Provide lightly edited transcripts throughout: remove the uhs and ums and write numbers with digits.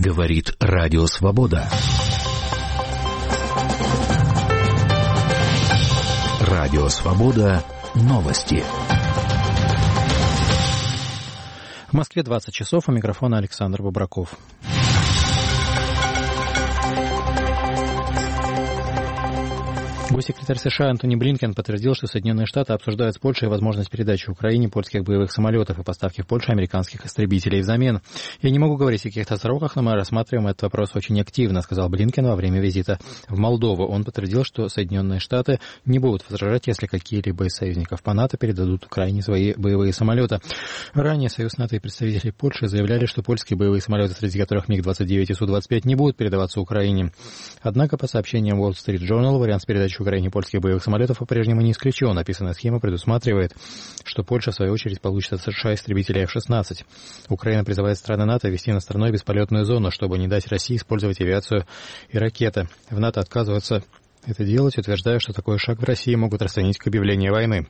Говорит Радио Свобода. Радио Свобода. Новости. В Москве 20 часов, у микрофона Александр Бобраков. Госсекретарь США Антони Блинкен подтвердил, что Соединенные Штаты обсуждают с Польшей возможность передачи Украине польских боевых самолетов и поставки в Польшу американских истребителей взамен. «Я не могу говорить о каких-то сроках, но мы рассматриваем этот вопрос очень активно», сказал Блинкен во время визита в Молдову. Он подтвердил, что Соединенные Штаты не будут возражать, если какие-либо из союзников по НАТО передадут Украине свои боевые самолеты. Ранее Союз НАТО и представители Польши заявляли, что польские боевые самолеты, среди которых МиГ-29 и Су-25, не будут передаваться Украине. Однако, по сообщениям Wall Street Journal, вариант с передачей Украине польских боевых самолетов по-прежнему не исключен. Описанная схема предусматривает, что Польша, в свою очередь, получит от США истребители F-16. Украина призывает страны НАТО ввести над страной бесполетную зону, чтобы не дать России использовать авиацию и ракеты. В НАТО отказываются это делать, утверждая, что такой шаг в России могут расценить как объявление войны.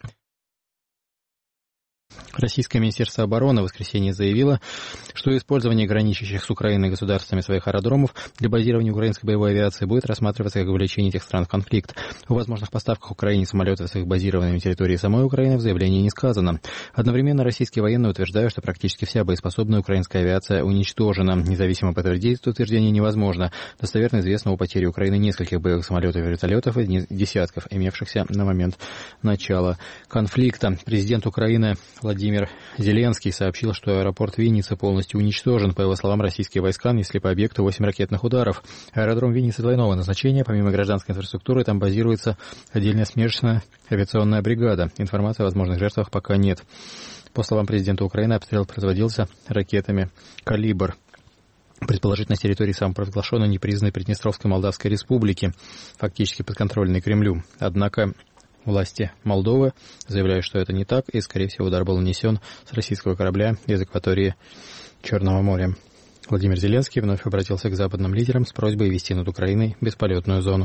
Российское Министерство обороны в воскресенье заявило, что использование граничащих с Украиной государствами своих аэродромов для базирования украинской боевой авиации будет рассматриваться как вовлечение этих стран в конфликт. О возможных поставках Украине самолетов с их базированными на территории самой Украины в заявлении не сказано. Одновременно российские военные утверждают, что практически вся боеспособная украинская авиация уничтожена. Независимо подтвердить это утверждение невозможно. Достоверно известно о потере Украины нескольких боевых самолетов и вертолетов и десятков имевшихся на момент начала конфликта. Президент Украины Владимир Зеленский сообщил, что аэропорт Винницы полностью уничтожен. По его словам, российские войска нанесли по объекту 8 ракетных ударов. Аэродром Винницы двойного назначения. Помимо гражданской инфраструктуры, там базируется отдельная смешанная авиационная бригада. Информации о возможных жертвах пока нет. По словам президента Украины, обстрел производился ракетами «Калибр». Предположительно, с территории самопровозглашенной непризнанной Приднестровской Молдавской Республики, фактически подконтрольной Кремлю. Однако власти Молдовы заявляют, что это не так, и, скорее всего, удар был нанесен с российского корабля из акватории Черного моря. Владимир Зеленский вновь обратился к западным лидерам с просьбой ввести над Украиной бесполетную зону.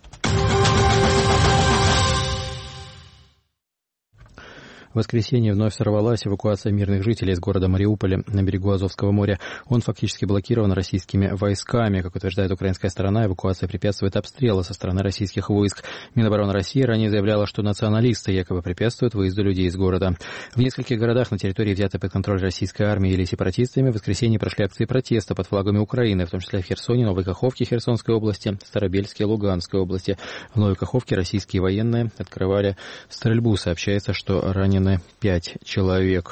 В воскресенье вновь сорвалась эвакуация мирных жителей из города Мариуполя на берегу Азовского моря. Он фактически блокирован российскими войсками. Как утверждает украинская сторона, эвакуация препятствует обстрелу со стороны российских войск. Минобороны России ранее заявляла, что националисты якобы препятствуют выезду людей из города. В нескольких городах на территории, взятой под контроль российской армией или сепаратистами, в воскресенье прошли акции протеста под флагами Украины, в том числе в Херсоне, Новой Каховке Херсонской области, Старобельске Луганской области. В Новой Каховке российские военные открывали стрельбу. Сообщается, что ранены 5 человек.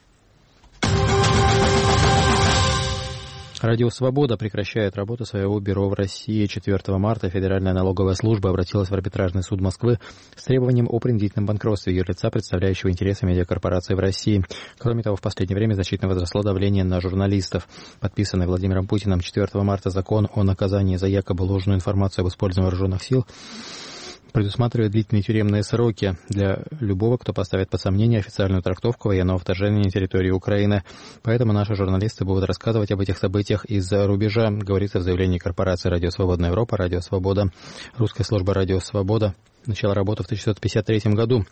Радио «Свобода» прекращает работу своего бюро в России. 4 марта Федеральная налоговая служба обратилась в арбитражный суд Москвы с требованием о принудительном банкротстве юрлица, представляющего интересы медиакорпорации в России. Кроме того, в последнее время значительно возросло давление на журналистов. Подписанный Владимиром Путиным 4 марта закон о наказании за якобы ложную информацию об использовании вооруженных сил предусматривает длительные тюремные сроки для любого, кто поставит под сомнение официальную трактовку военного вторжения на территорию Украины. Поэтому наши журналисты будут рассказывать об этих событиях из-за рубежа, говорится в заявлении корпорации «Радио Свободная Европа», «Радио Свобода». Русская служба «Радио Свобода» начала работу в 1953 году.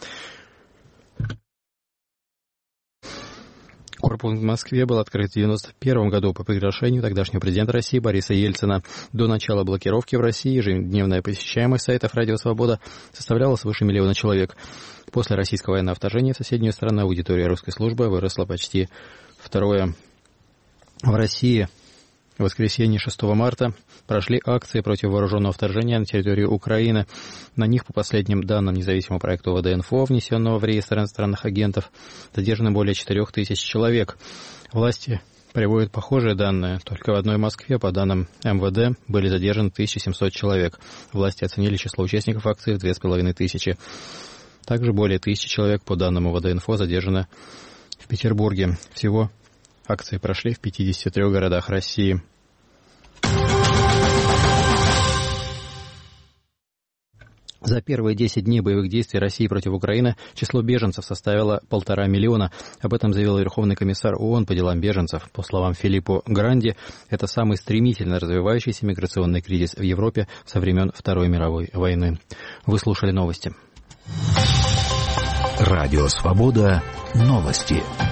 Корпус в Москве был открыт в 1991 году по приглашению тогдашнего президента России Бориса Ельцина. До начала блокировки в России ежедневная посещаемость сайтов «Радио Свобода» составляла свыше 1 миллиона человек. После российского военного вторжения в соседнюю страну аудитория русской службы выросла почти втрое. В России в воскресенье 6 марта прошли акции против вооруженного вторжения на территорию Украины. На них, по последним данным независимого проекта ОВД-Инфо, внесенного в реестр иностранных агентов, задержаны более 4000 человек. Власти приводят похожие данные. Только в одной Москве, по данным МВД, были задержаны 1700 человек. Власти оценили число участников акции в 2500. Также более 1000 человек, по данным ОВД-Инфо, задержаны в Петербурге. Всего акции прошли в 53 городах России. За первые 10 дней боевых действий России против Украины число беженцев составило 1,5 миллиона. Об этом заявил Верховный комиссар ООН по делам беженцев. По словам Филиппо Гранди, это самый стремительно развивающийся миграционный кризис в Европе со времен Второй мировой войны. Вы слушали новости. Радио «Свобода». Новости.